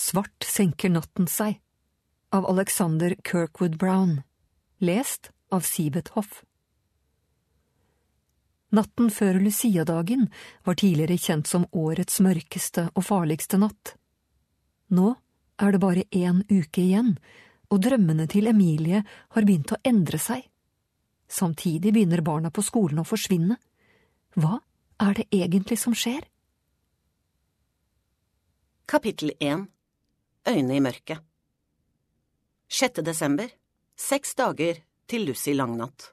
Svart senker natten seg, av Alexander Kirkwood Brown, lest av Sibet Hoff. Natten før Lucia-dagen var tidligere kjent som årets mørkeste og farligste natt. Nå er det bare 1 uke igjen, og drømmene til Emilie har begynt å endre seg. Samtidig begynner barna på skolen å forsvinne. Hva er det egentlig som skjer? Kapittel 1. Øyne i mørket. 6. desember. 6 dager til Lucy langnatt.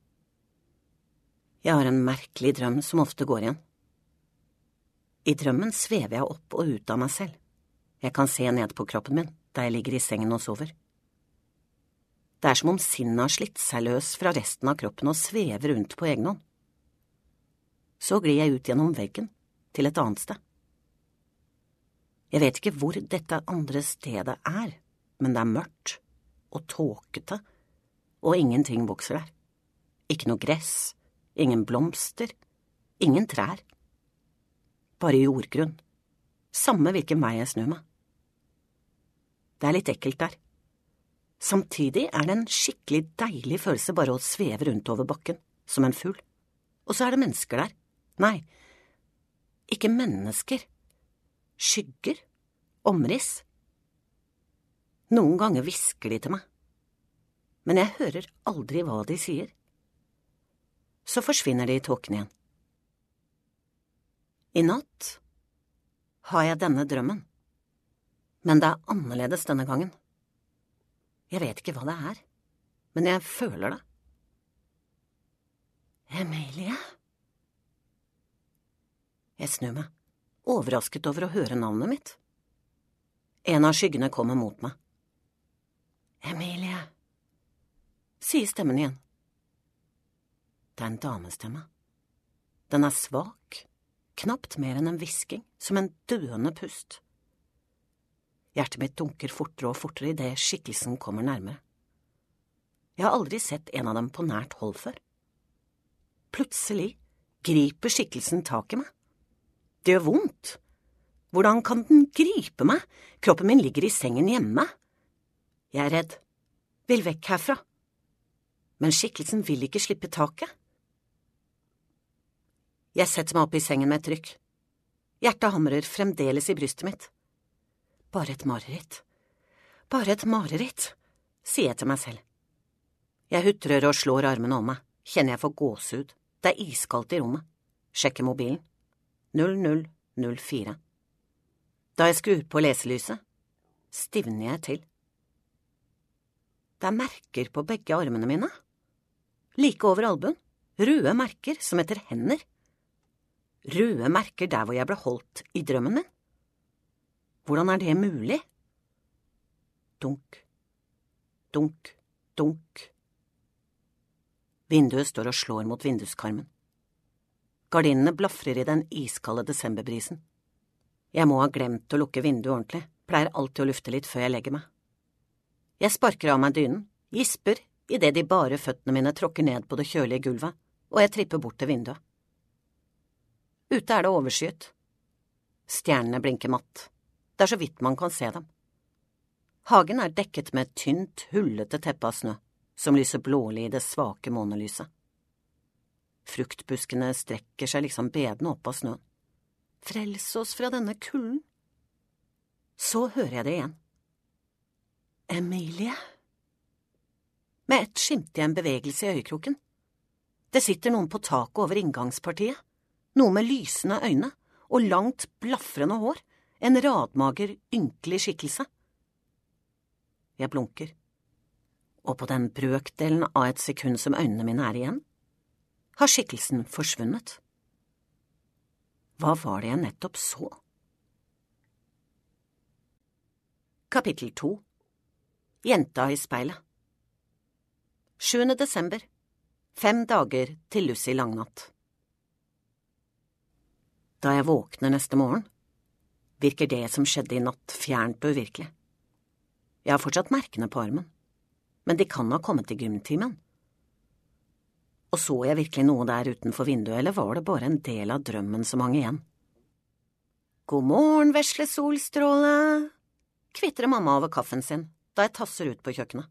Jeg har en merkelig drøm som ofte går igjen. I drømmen svever jeg opp og ut av meg selv. Jeg kan se ned på kroppen min, der jeg ligger i sengen og sover. Det er som om sinnet har slitt seg løs fra resten av kroppen og svever rundt på egen hånd. Så glir jeg ut gjennom veggen, til et annet sted. Jeg vet ikke hvor dette andre stedet er, men det er mørkt og tåkete, og ingenting vokser der. Ikke noe gress, ingen blomster, ingen trær. Bare jordgrunn, samme hvilken vei jeg snur meg. Det er litt ekkelt der. Samtidig er det en skikkelig deilig følelse bare å sveve rundt over bakken, som en fugl. Og så er det mennesker der. Nei, ikke mennesker. Skygger, omriss. Noen ganger hvisker de til meg, men jeg hører aldri hva de sier. Så forsvinner de i tåken igjen. I natt har jeg denne drømmen, men det er annerledes denne gangen. Jeg vet ikke hva det er, men jeg føler det. Emilie? Jeg snur meg, overrasket over å høre navnet mitt. En av skyggene kommer mot meg. Emilie, sier stemmen igjen. Det er en damestemme. Den er svak, knapt mer enn en hvisking, som en døende pust. Hjertet mitt dunker fortere og fortere i det skikkelsen kommer nærmere. Jeg har aldri sett en av dem på nært hold før. Plutselig griper skikkelsen tak i meg. Det gjør vondt. Hvordan kan den gripe meg? Kroppen min ligger i sengen hjemme. Jeg er redd. Vil vekk herfra. Men skikkelsen vil ikke slippe taket. Jeg setter meg opp i sengen med et trykk. Hjertet hamrer fremdeles i brystet mitt. Bare et mareritt. Bare et mareritt, sier jeg til meg selv. Jeg hutrer og slår armene om meg. Kjenner jeg får gåsehud. Det er iskaldt i rommet. Sjekker mobilen. 0004. Da jeg skrur på leselyset, stivner jeg til. Det er merker på begge armene mine. Like over albuen. Røde merker som etter hender. Røde merker der hvor jeg ble holdt i drømmen min. Hvordan er det mulig? Dunk, dunk, dunk. Vinduet står og slår mot vinduskarmen. Gardinene blafrer i den iskalde desemberbrisen. Jeg må ha glemt å lukke vinduet ordentlig, pleier alltid å lufte litt før jeg legger meg. Jeg sparker av meg dynen, gisper i det de bare føttene mine tråkker ned på det kjølige gulvet, og jeg tripper bort til vinduet. Ute er det overskyet. Stjernene blinker matt. Det er så vidt man kan se dem. Hagen er dekket med et tynt, hullete teppe av snø, som lyser blålig i det svake månelyset. Fruktbuskene strekker seg liksom bedende opp av snøen. Frels oss fra denne kulden. Så hører jeg det igjen. Emilie? Med ett skimter jeg en bevegelse i øyekroken. Det sitter noen på taket over inngangspartiet, noe med lysende øyne og langt, blafrende hår. En radmager, ynkelig skikkelse. Jeg blunker, og på den brøkdelen av et sekund som øynene mine er igjen, har skikkelsen forsvunnet. Hva var det jeg nettopp så? Kapittel 2. Jenta i speilet. 7. desember. 5 dager til Lucy langnatt. Da jeg våkner neste morgen, virker det som skjedde i natt fjernt og uvirkelig. Jeg har fortsatt merkene på armen, men de kan ha kommet i gymtimen. Og så jeg virkelig noe der utenfor vinduet, eller var det bare en del av drømmen som hang igjen? God morgen, vesle solstråle. kvitrer mamma over kaffen sin da jeg tasser ut på kjøkkenet.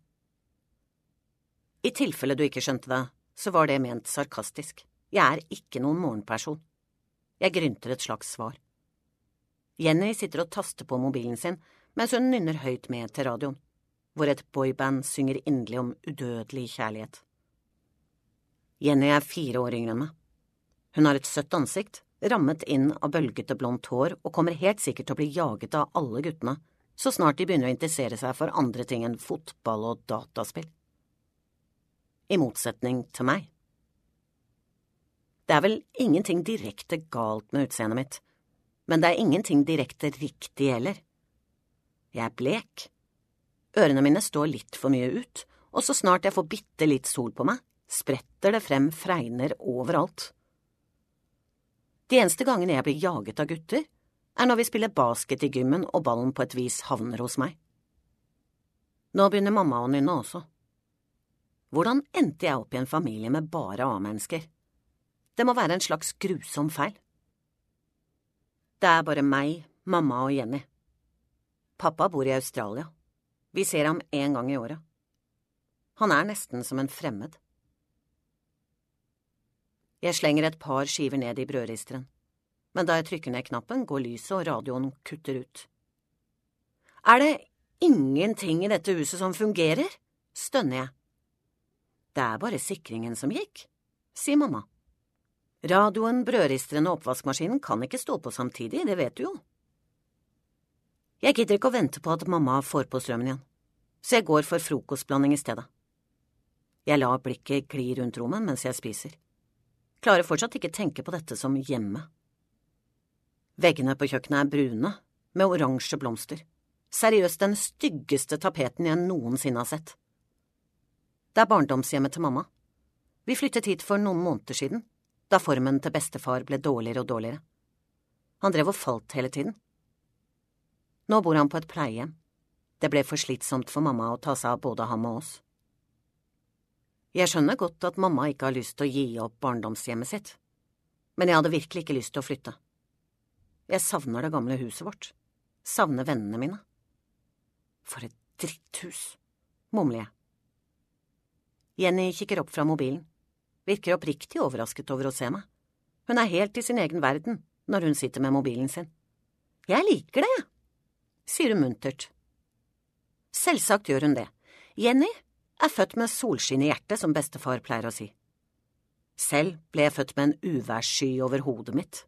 I tilfelle du ikke skjønte det, så var det ment sarkastisk. Jeg er ikke noen morgenperson. Jeg grynter et slags svar. Jenny sitter og taster på mobilen sin, mens hun nynner høyt med til radioen, hvor et boyband synger inderlig om udødelig kjærlighet. Jenny er 4 år yngre enn meg. Hun har et søtt ansikt, rammet inn av bølgete blondt hår og kommer helt sikkert til å bli jaget av alle guttene, så snart de begynner å interessere seg for andre ting enn fotball og dataspill. I motsetning til meg. Det er vel ingenting direkte galt med utseendet mitt, men det er ingenting direkte riktig heller. Jeg er blek. Ørene mine står litt for mye ut, og så snart jeg får bitte litt sol på meg, spretter det frem fregner overalt. De eneste gangene jeg blir jaget av gutter, er når vi spiller basket i gymmen og ballen på et vis havner hos meg. Nå begynner mamma å nynne også. Hvordan endte jeg opp i en familie med bare A-mennesker? Det må være en slags grusom feil. Det er bare meg, mamma og Jenny. Pappa bor i Australia. Vi ser ham 1 gang i året. Han er nesten som en fremmed. Jeg slenger et par skiver ned i brødristeren, men da jeg trykker ned knappen, går lyset og radioen kutter ut. Er det ingenting i dette huset som fungerer? Stønner jeg. Det er bare sikringen som gikk, sier mamma. Radioen, brødristeren og oppvaskmaskinen kan ikke stå på samtidig, det vet du jo. Jeg gidder ikke å vente på at mamma får på strømmen igjen, så jeg går for frokostblanding i stedet. Jeg lar blikket gli rundt rommet mens jeg spiser. Klarer fortsatt ikke tenke på dette som hjemme. Veggene på kjøkkenet er brune, med oransje blomster. Seriøst den styggeste tapeten jeg noensinne har sett. Det er barndomshjemmet til mamma. Vi flyttet hit for noen måneder siden, da formen til bestefar ble dårligere og dårligere. Han drev og falt hele tiden. Nå bor han på et pleiehjem. Det ble for slitsomt for mamma å ta seg av både ham og oss. Jeg skjønner godt at mamma ikke har lyst til å gi opp barndomshjemmet sitt, men jeg hadde virkelig ikke lyst til å flytte. Jeg savner det gamle huset vårt. Savner vennene mine. For et dritthus, mumler jeg. Jenny kikker opp fra mobilen, virker oppriktig overrasket over å se meg. Hun er helt i sin egen verden når hun sitter med mobilen sin. Jeg liker det, sier hun muntert. Selvsagt gjør hun det. Jenny er født med solskinn i hjertet, som bestefar pleier å si. Selv ble jeg født med en uværssky over hodet mitt.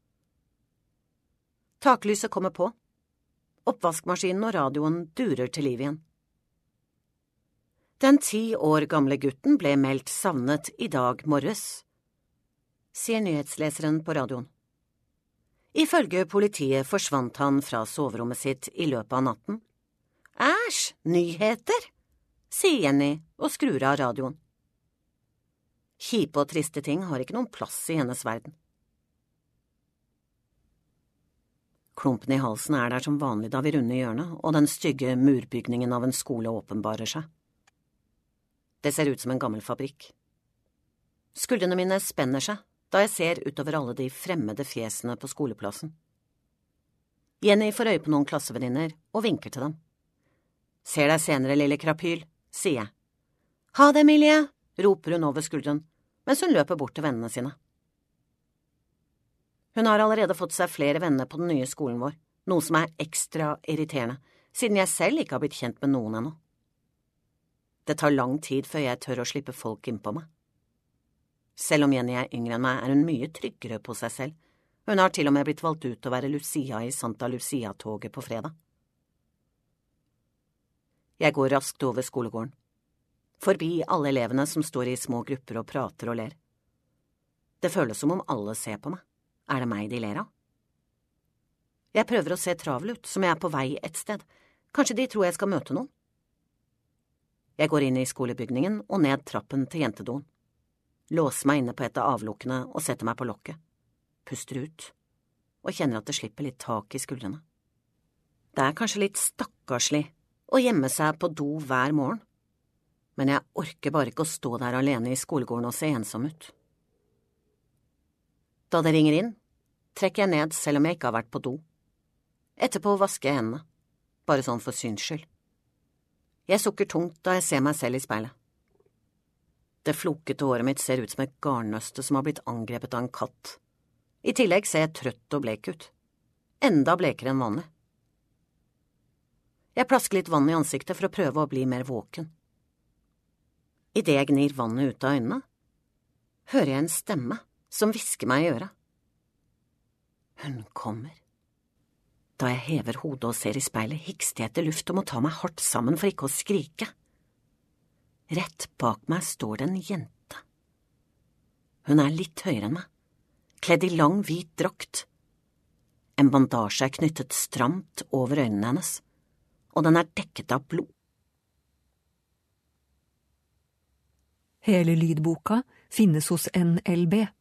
Taklyset kommer på. Oppvaskmaskinen og radioen durer til liv igjen. Den 10 år gamle gutten ble meldt savnet i dag morges, sier nyhetsleseren på radioen. Ifølge politiet forsvant han fra soverommet sitt i løpet av natten. Æsj, nyheter, sier Jenny og skrur av radioen. Kjipe og triste ting har ikke noen plass i hennes verden. Klumpen i halsen er der som vanlig da vi runder hjørnet, og den stygge murbygningen av en skole åpenbarer seg. Det ser ut som en gammel fabrikk. Skuldrene mine spenner seg da jeg ser utover alle de fremmede fjesene på skoleplassen. Jenny får øye på noen klassevenninner og vinker til dem. Ser deg senere, lille krapyl, sier jeg. Ha det, Emilie, roper hun over skulderen, mens hun løper bort til vennene sine. Hun har allerede fått seg flere venner på den nye skolen vår, noe som er ekstra irriterende, siden jeg selv ikke har blitt kjent med noen ennå. Det tar lang tid før jeg tør å slippe folk innpå meg. Selv om Jenny er yngre enn meg, er hun mye tryggere på seg selv. Hun har til og med blitt valgt ut til å være Lucia i Santa Lucia-toget på fredag. Jeg går raskt over skolegården, forbi alle elevene som står i små grupper og prater og ler. Det føles som om alle ser på meg. Er det meg de ler av? Jeg prøver å se travel ut, som jeg er på vei et sted. Kanskje de tror jeg skal møte noen? Jeg går inn i skolebygningen og ned trappen til jentedoen. Låser meg inne på et av avlukkene og setter meg på lokket. Puster ut, og kjenner at det slipper litt tak i skuldrene. Det er kanskje litt stakkarslig å gjemme seg på do hver morgen, men jeg orker bare ikke å stå der alene i skolegården og se ensom ut. Da det ringer inn, trekker jeg ned selv om jeg ikke har vært på do. Etterpå vasker jeg hendene. bare sånn for syns skyld. Jeg sukker tungt da jeg ser meg selv i speilet. Det flokete håret mitt ser ut som et garnnøste som har blitt angrepet av en katt. I tillegg ser jeg trøtt og blek ut. Enda blekere enn vanlig. Jeg plasker litt vann i ansiktet for å prøve å bli mer våken. I det jeg gnir vannet ut av øynene, hører jeg en stemme som hvisker meg i øret. Hun kommer. Da jeg hever hodet og ser i speilet, hikster jeg etter luft og må ta meg hardt sammen for ikke å skrike. Rett bak meg står det en jente. Hun er litt høyere enn meg, kledd i lang, hvit drakt. En bandasje er knyttet stramt over øynene hennes, og den er dekket av blod. Hele lydboka finnes hos NLB.